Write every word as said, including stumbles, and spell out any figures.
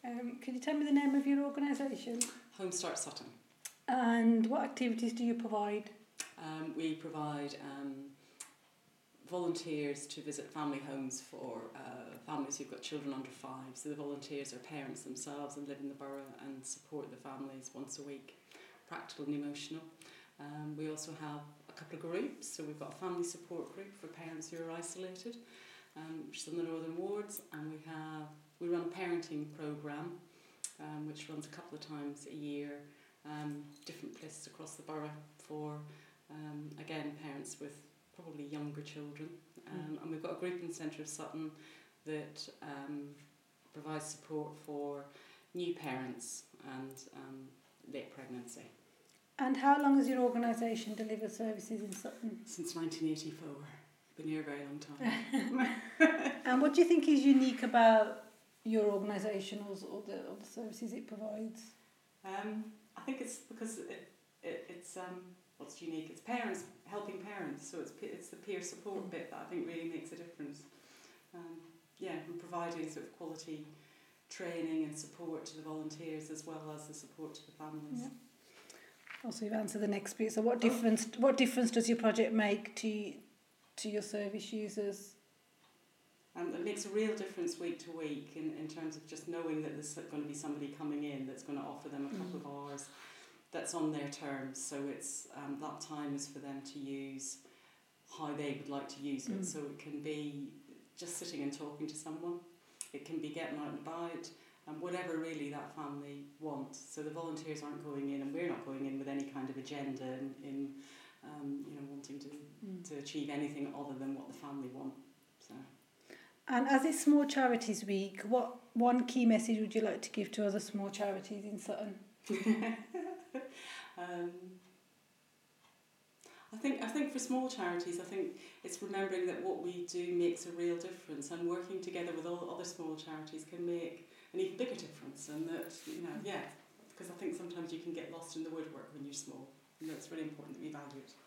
Um, could you tell me the name of your organisation? Home Start Sutton. And what activities do you provide? Um, we provide um, volunteers to visit family homes for uh, families who've got children under five. So the volunteers are parents themselves and live in the borough and support the families once a week, practical and emotional. Um, we also have a couple of groups. So we've got a family support group for parents who are isolated, um, which is in the Northern Wards, and we have we run a parenting programme, um, which runs a couple of times a year, um, different places across the borough for, um, again, parents with probably younger children. Um, and we've got a group in the centre of Sutton that um, provides support for new parents and um, late pregnancy. And how long has your organisation delivered services in Sutton? Since nineteen eighty-four. Been here a very long time. And what do you think is unique about your organisation or, or, the, or the services it provides? Um, I think it's because it, it, it's um, what's unique. It's parents helping parents, so it's it's the peer support bit that I think really makes a difference. Um, yeah, and providing sort of quality training and support to the volunteers as well as the support to the families. Yeah. Also, you've answered the next bit. So, what difference what difference does your project make to to your service users? Um, it makes a real difference week to week in, in terms of just knowing that there's going to be somebody coming in that's going to offer them a couple mm. of hours that's on their terms. So it's um, that time is for them to use how they would like to use it. Mm. So it can be just sitting and talking to someone. It can be getting out and about, and whatever really that family wants. So the volunteers aren't going in, and we're not going in with any kind of agenda in, in um, you know, wanting to mm. to achieve anything other than what the family want. So. And as it's Small Charities Week, what one key message would you like to give to other small charities in Sutton? um, I think I think for small charities, I think it's remembering that what we do makes a real difference, and working together with all other small charities can make an even bigger difference. And that, you know, yeah, because I think sometimes you can get lost in the woodwork when you're small, and it's really important that we value it.